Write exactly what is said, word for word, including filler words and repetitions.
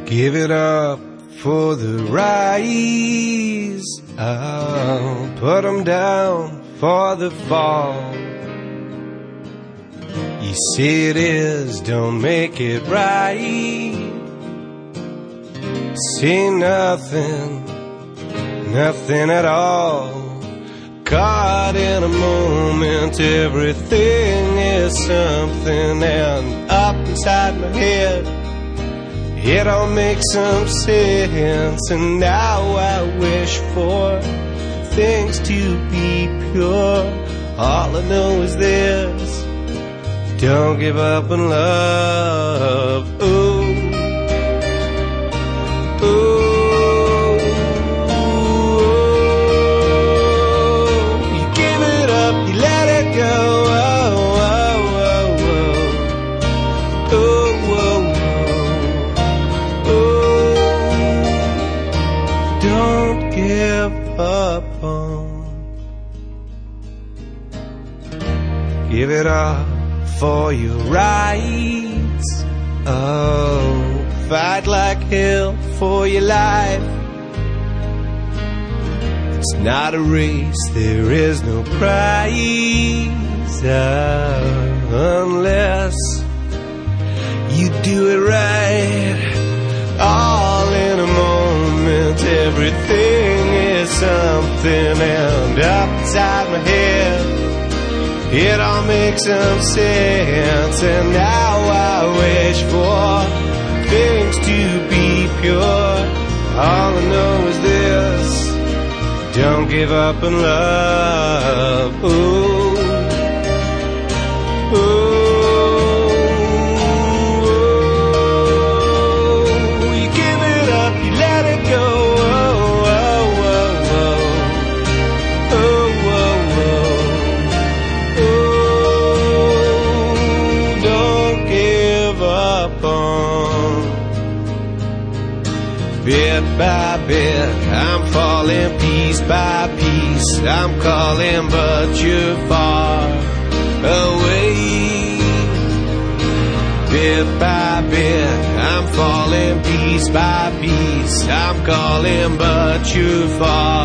Give it up for the rise. I'll put 'em down for the fall. You see it is, don't make it right. See nothing, nothing at all. Caught in a moment, everything is something. And up inside my head, it all makes some sense. And now I wish for things to be pure. All I know is this: don't give up on love. Ooh, ooh. Give it up for your rights. Oh, fight like hell for your life. It's not a race, there is no prize. Oh, unless you do it right. All in a moment, everything is something. And up inside my head, it all makes some sense. And now I wish for things to be pure. All I know is this: don't give up on love. Ooh, ooh. Bit by bit, I'm falling piece by piece. I'm calling, but you're far away. Bit by bit, I'm falling piece by piece. I'm calling, but you're far